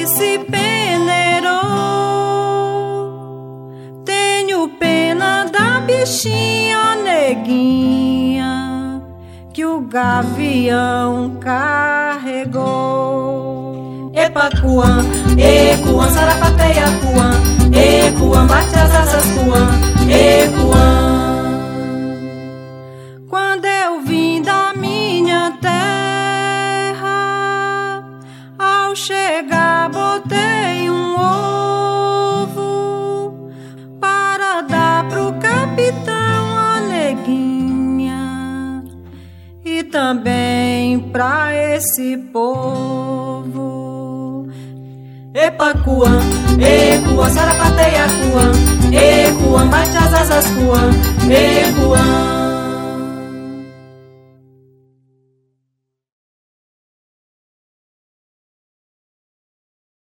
que se peneirou. Tenho pena da bichinha neguinha que o gavião carregou. Epa cuã, e cuã, sarapateia cuã, e cuã, bate as asas cuã, e cuã. Quando eu vim da minha terra, ao chegar botei um ovo para dar pro capitão a neguinha e também pra esse povo. Epa cuã, e cuã, sarapateia cuã, e cuã, bate as asas cuã, e cuã.